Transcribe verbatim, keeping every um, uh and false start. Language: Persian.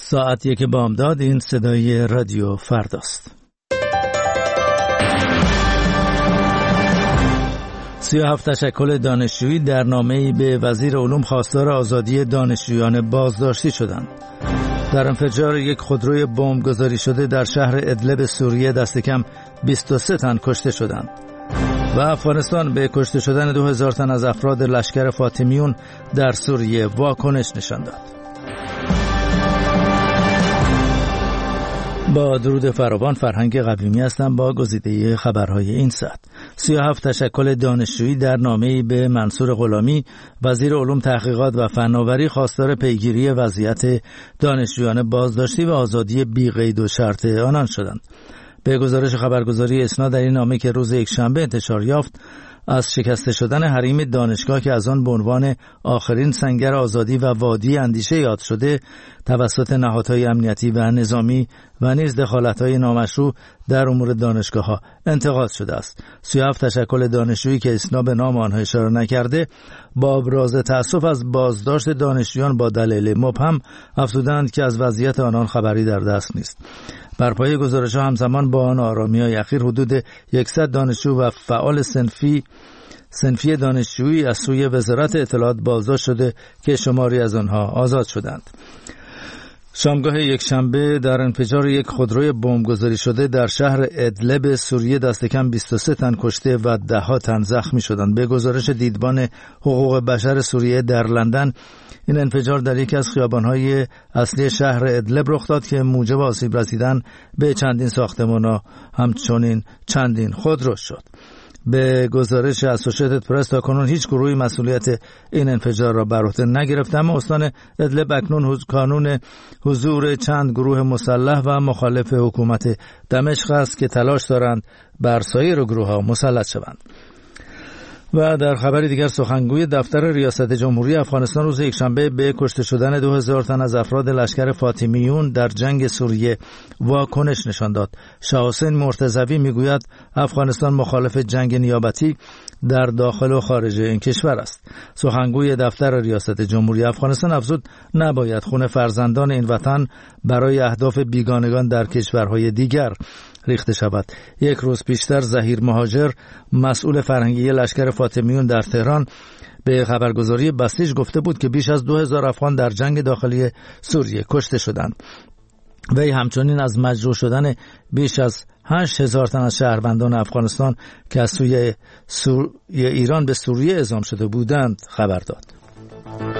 ساعت یک بامداد. این صدای رادیو فرداست. سی و هفت تشکل دانشجویی در نامه‌ای به وزیر علوم خواستار آزادی دانشجویان بازداشتی شدند. در انفجار یک خودروی بمب گذاری شده در شهر ادلب سوریه دست کم بیست و سه تن کشته شدند. و افغانستان به کشته شدن دو هزار تن از افراد لشکر فاطمیون در سوریه واکنش نشان داد. با درود فراوان، فرهنگ قویمی هستم با گزیده خبرهای این ساعت. سی و هفت تشکل دانشجویی در نامه‌ای به منصور غلامی وزیر علوم، تحقیقات و فناوری خواستار پیگیری وضعیت دانشجویان بازداشتی و آزادی بی قید و شرط آنان شدند. به گزارش خبرگزاری اسنا در این نامه که روز یکشنبه انتشار یافت، از شکسته شدن حریم دانشگاه که از آن به عنوان آخرین سنگر آزادی و وادی اندیشه یاد شده توسط نهادهای امنیتی و نظامی و نیز دخالت‌های نامشروع در امور دانشگاه‌ها انتقاد شده است. سی و هفت تشکل دانشجویی که اسنا به نام آنها اشاره نکرده با ابراز تأسف از بازداشت دانشجویان با دلایل مبهم افزودند که از وضعیت آنان خبری در دست نیست. بر پایه گزارش‌ها همزمان با آن آرامی‌های اخیر حدود صد دانشجو و فعال صنفی صنفی دانشجویی از سوی وزارت اطلاعات بازداشت شده که شماری از آنها آزاد شدند. شامگاه یکشنبه در انفجار یک خودروی بمبگذاری شده در شهر ادلب سوریه دست کم بیست و سه تن کشته و ده ها تن زخمی شدند. به گزارش دیدبان حقوق بشر سوریه در لندن، این انفجار در یکی از خیابان‌های اصلی شهر ادلب رخ داد که موجب آسیب رسیدن به چندین ساختمان‌ها همچنین چندین خودرو شد. به گزارش اسوسییتد پرس تاکنون هیچ گروهی مسئولیت این انفجار را بر عهده نگرفته، اما استان ادلب اکنون قانون حضور چند گروه مسلح و مخالف حکومت دمشق است که تلاش دارند بر سایر گروه‌ها مسلط شوند. و در خبر دیگر، سخنگوی دفتر ریاست جمهوری افغانستان روز یکشنبه به کشته شدن دو هزار تن از افراد لشکر فاطمیون در جنگ سوریه واکنش نشان داد. شاه حسین مرتضوی میگوید افغانستان مخالف جنگ نیابتی در داخل و خارج این کشور است. سخنگوی دفتر ریاست جمهوری افغانستان افزود نباید خون فرزندان این وطن برای اهداف بیگانگان در کشورهای دیگر ریخته شود. یک روز پیشتر ظهیر مهاجر، مسئول فرهنگی لشکر فاطمیون در تهران، به خبرگزاری بسیج گفته بود که بیش از دو هزار افغان در جنگ داخلی سوریه کشته شدند. وی همچنین از مجروح شدن بیش از هشت هزار تن از شهروندان افغانستان که از سوی سوریه ایران به سوریه اعزام شده بودند خبر داد.